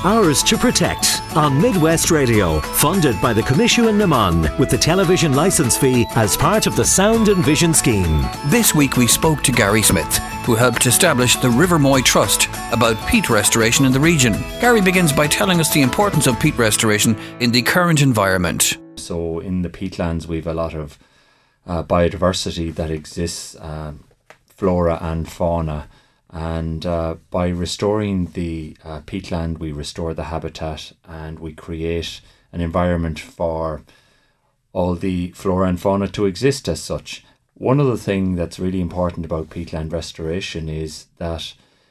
Ours to Protect on Midwest Radio, funded by the Commission Naman with the television licence fee as part of the Sound and Vision scheme. This week we spoke to Gary Smith, who helped establish the Rivermoy Trust, about peat restoration in the region. Gary begins by telling us the importance of peat restoration in the current environment. So in the peatlands we've a lot of biodiversity that exists, flora and fauna. And by restoring the peatland, we restore the habitat and we create an environment for all the flora and fauna to exist as such. One other thing that's really important about peatland restoration is that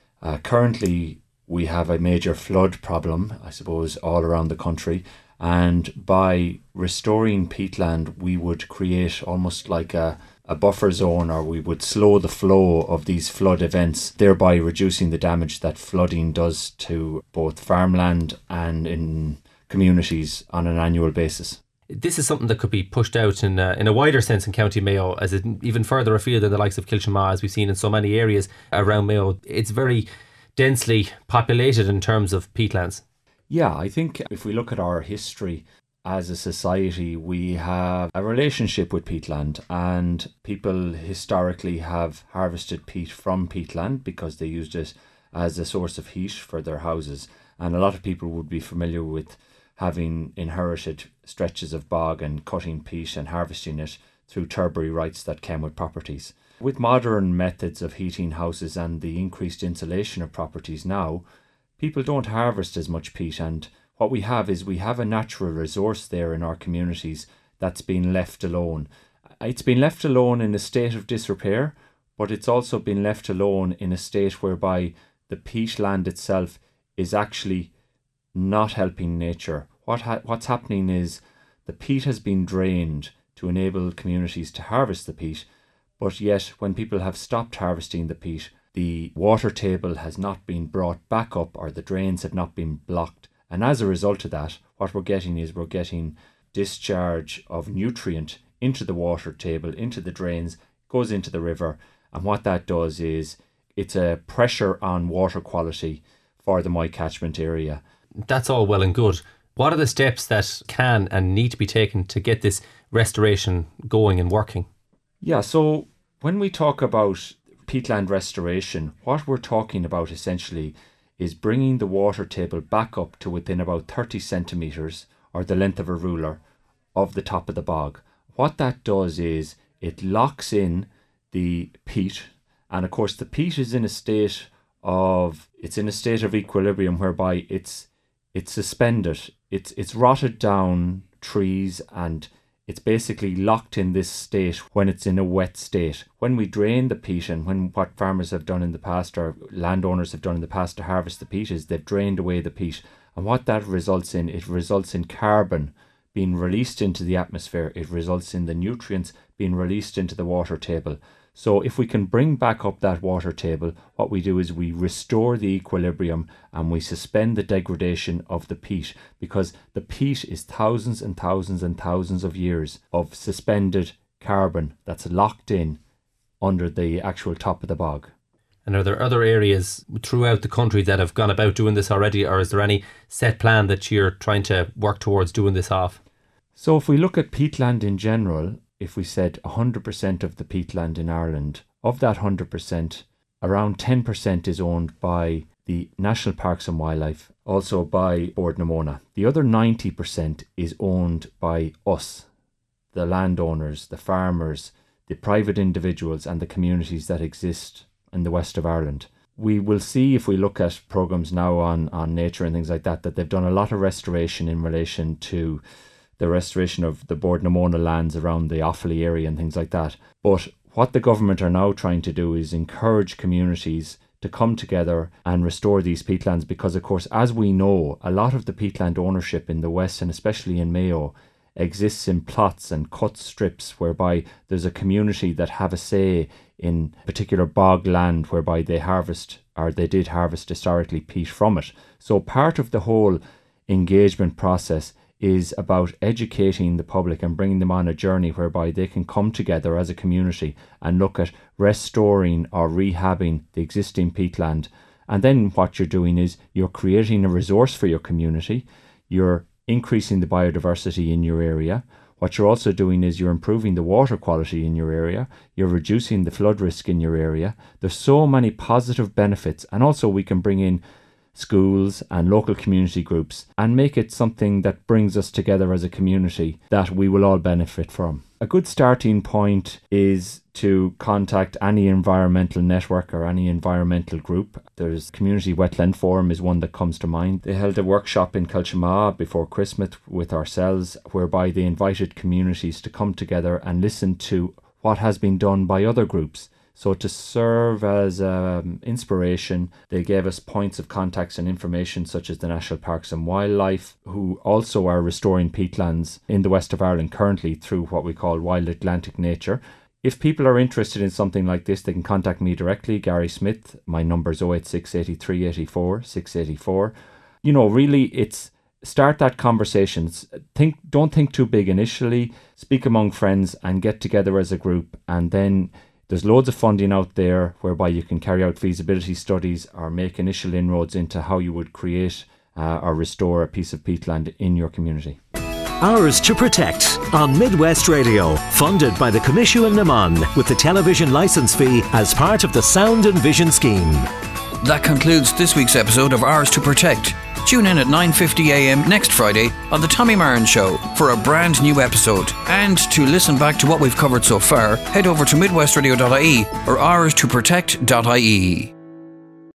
currently we have a major flood problem, I suppose, all around the country. And by restoring peatland, we would create almost like a buffer zone, or we would slow the flow of these flood events, thereby reducing the damage that flooding does to both farmland and in communities on an annual basis. This is something that could be pushed out in a wider sense in County Mayo, as it even further afield than the likes of Kilshanma, as we've seen in so many areas around Mayo. It's very densely populated in terms of peatlands. Yeah, I think if we look at our history as a society, we have a relationship with peatland, and people historically have harvested peat from peatland because they used it as a source of heat for their houses. And a lot of people would be familiar with having inherited stretches of bog and cutting peat and harvesting it through turbary rights that came with properties. With modern methods of heating houses and the increased insulation of properties now, people don't harvest as much peat, and what we have is we have a natural resource there in our communities that's been left alone. It's been left alone in a state of disrepair, but it's also been left alone in a state whereby the peatland itself is actually not helping nature. What's happening is the peat has been drained to enable communities to harvest the peat, but yet when people have stopped harvesting the peat, the water table has not been brought back up, or the drains have not been blocked. And as a result of that, what we're getting discharge of nutrient into the water table, into the drains, goes into the river. And what that does is it's a pressure on water quality for the Moy catchment area. That's all well and good. What are the steps that can and need to be taken to get this restoration going and working? Yeah, so when we talk about peatland restoration, what we're talking about essentially is bringing the water table back up to within about 30 centimetres, or the length of a ruler, of the top of the bog. What that does is it locks in the peat, and of course the peat is in a state of equilibrium whereby it's suspended, it's rotted down trees, and it's basically locked in this state when it's in a wet state. When we drain the peat, and what farmers have done in the past, or landowners have done in the past to harvest the peat, is they've drained away the peat. And what that results in, it results in carbon being released into the atmosphere. It results in the nutrients being released into the water table. So if we can bring back up that water table, what we do is we restore the equilibrium and we suspend the degradation of the peat, because the peat is thousands and thousands and thousands of years of suspended carbon that's locked in under the actual top of the bog. And are there other areas throughout the country that have gone about doing this already, or is there any set plan that you're trying to work towards doing this off? So if we look at peatland in general, if we said 100% of the peatland in Ireland, of that 100%, around 10% is owned by the National Parks and Wildlife, also by Bord na Móna. The other 90% is owned by us, the landowners, the farmers, the private individuals and the communities that exist in the west of Ireland. We will see, if we look at programmes now on nature and things like that, that they've done a lot of restoration in relation to the restoration of the Bord na Móna lands around the Offaly area and things like that. But what the government are now trying to do is encourage communities to come together and restore these peatlands, because of course, as we know, a lot of the peatland ownership in the west, and especially in Mayo, exists in plots and cut strips whereby there's a community that have a say in particular bog land whereby they harvest, or they did harvest historically, peat from it. So part of the whole engagement process is about educating the public and bringing them on a journey whereby they can come together as a community and look at restoring or rehabbing the existing peatland And then what you're doing is you're creating a resource for your community. You're increasing the biodiversity in your area. What you're also doing is you're improving the water quality in your area. You're reducing the flood risk in your area. There's so many positive benefits. And also we can bring in schools and local community groups and make it something that brings us together as a community that we will all benefit from. A good starting point is to contact any environmental network or any environmental group. There's Community Wetland Forum is one that comes to mind. They held a workshop in Kilchimagh before Christmas with ourselves, whereby they invited communities to come together and listen to what has been done by other groups. So to serve as inspiration, they gave us points of contacts and information such as the National Parks and Wildlife, who also are restoring peatlands in the west of Ireland currently through what we call Wild Atlantic Nature. If people are interested in something like this, they can contact me directly, Gary Smith. My number is 086 83 84 684. You know, really, it's start that conversation. Don't think too big initially. Speak among friends and get together as a group, and then there's loads of funding out there whereby you can carry out feasibility studies or make initial inroads into how you would create or restore a piece of peatland in your community. Ours to Protect on Midwest Radio, funded by the Coimisiún na Mon with the television licence fee as part of the Sound and Vision scheme. That concludes this week's episode of Ours to Protect. Tune in at 9:50 a.m. next Friday on The Tommy Marin Show for a brand new episode. And to listen back to what we've covered so far, head over to midwestradio.ie or ourstoprotect.ie.